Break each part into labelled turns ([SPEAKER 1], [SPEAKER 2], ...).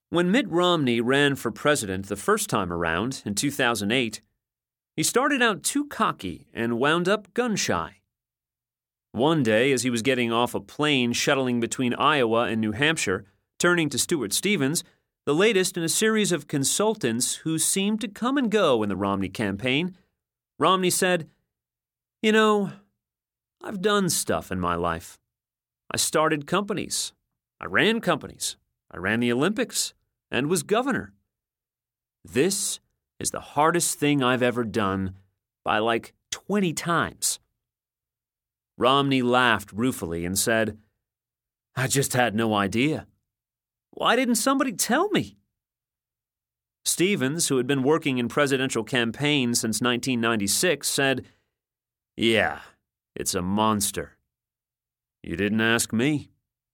[SPEAKER 1] When Mitt Romney ran for president the first time around in 2008, he started out too cocky and wound up gun-shy. One day, as he was getting off a plane shuttling between Iowa and New Hampshire, turning to Stuart Stevens, the latest in a series of consultants who seemed to come and go in the Romney campaign, Romney said, "You know, I've done stuff in my life. I started companies. I ran companies. I ran the Olympics and was governor. This is the hardest thing I've ever done by like 20 times. Romney laughed ruefully and said, "I just had no idea. Why didn't somebody tell me?" Stevens, who had been working in presidential campaigns since 1996, said, "Yeah, it's a monster. You didn't ask me."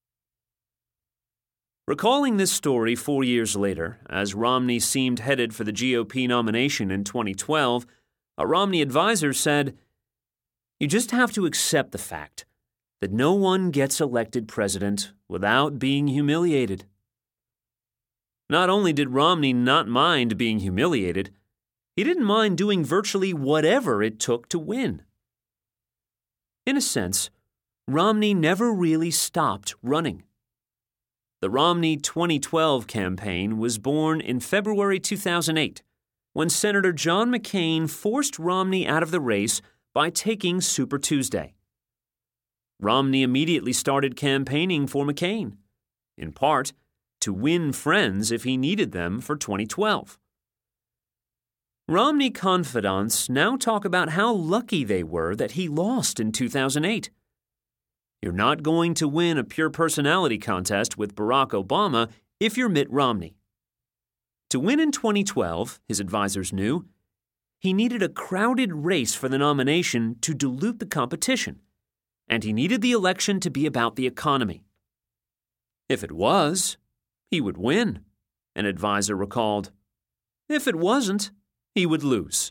[SPEAKER 1] Recalling this story 4 years later, as Romney seemed headed for the GOP nomination in 2012, a Romney advisor said, "You just have to accept the fact that no one gets elected president without being humiliated." Not only did Romney not mind being humiliated, he didn't mind doing virtually whatever it took to win. In a sense, Romney never really stopped running. The Romney 2012 campaign was born in February 2008, when Senator John McCain forced Romney out of the race by taking Super Tuesday. Romney immediately started campaigning for McCain, in part to win friends if he needed them for 2012. Romney confidants now talk about how lucky they were that he lost in 2008. You're not going to win a pure personality contest with Barack Obama if you're Mitt Romney. To win in 2012, his advisors knew, he needed a crowded race for the nomination to dilute the competition, and he needed the election to be about the economy. If it was, he would win, an advisor recalled. If it wasn't, he would lose.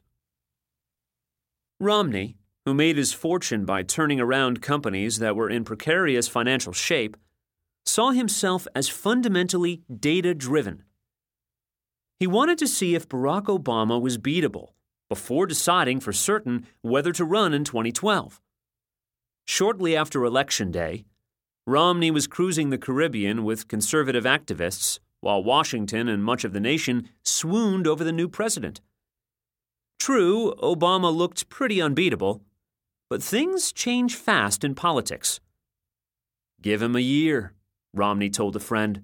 [SPEAKER 1] Romney, who made his fortune by turning around companies that were in precarious financial shape, saw himself as fundamentally data-driven. He wanted to see if Barack Obama was beatable before deciding for certain whether to run in 2012. Shortly after Election Day, Romney was cruising the Caribbean with conservative activists while Washington and much of the nation swooned over the new president. True, Obama looked pretty unbeatable, but things change fast in politics. "Give him a year," Romney told a friend.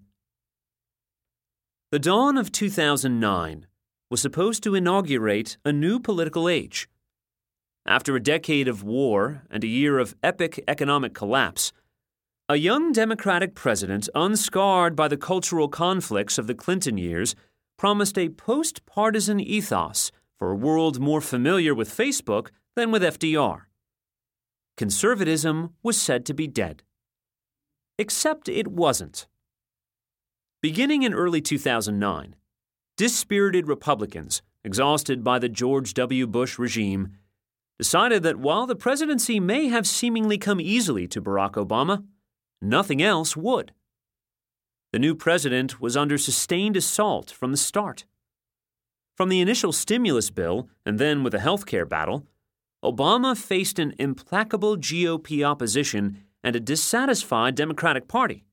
[SPEAKER 1] The dawn of 2009 was supposed to inaugurate a new political age. After a decade of war and a year of epic economic collapse, a young Democratic president unscarred by the cultural conflicts of the Clinton years promised a post-partisan ethos for a world more familiar with Facebook than with FDR. Conservatism was said to be dead. Except it wasn't. Beginning in early 2009, dispirited Republicans, exhausted by the George W. Bush regime, decided that while the presidency may have seemingly come easily to Barack Obama, nothing else would. The new president was under sustained assault from the start. From the initial stimulus bill and then with the health care battle, Obama faced an implacable GOP opposition and a dissatisfied Democratic Party.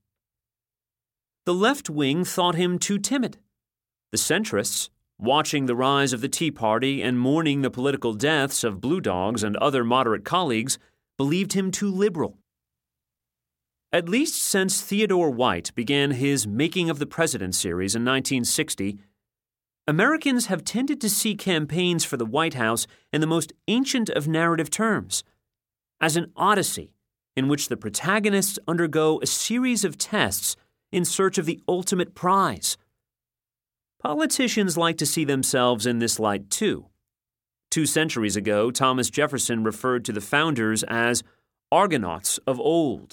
[SPEAKER 1] The left wing thought him too timid. The centrists, watching the rise of the Tea Party and mourning the political deaths of Blue Dogs and other moderate colleagues, believed him too liberal. At least since Theodore White began his Making of the President series in 1960, Americans have tended to see campaigns for the White House in the most ancient of narrative terms, as an odyssey in which the protagonists undergo a series of tests in search of the ultimate prize. Politicians like to see themselves in this light, too. 2 centuries ago, Thomas Jefferson referred to the founders as Argonauts of old.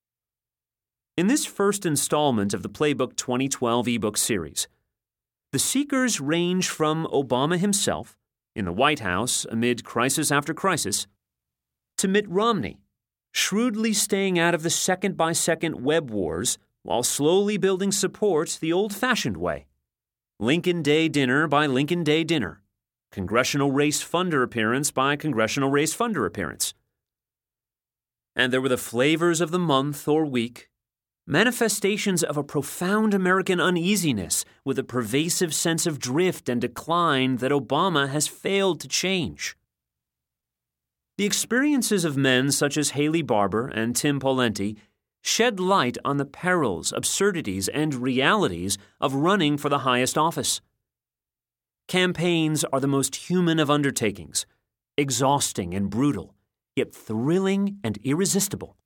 [SPEAKER 1] In this first installment of the Playbook 2012 ebook series, the seekers range from Obama himself, in the White House amid crisis after crisis, to Mitt Romney, shrewdly staying out of the second-by-second web wars while slowly building support the old-fashioned way. Lincoln Day dinner by Lincoln Day dinner. Congressional race funder appearance by congressional race funder appearance. And there were the flavors of the month or week, manifestations of a profound American uneasiness with a pervasive sense of drift and decline that Obama has failed to change. The experiences of men such as Haley Barbour and Tim Pawlenty shed light on the perils, absurdities, and realities of running for the highest office. Campaigns are the most human of undertakings, exhausting and brutal, yet thrilling and irresistible.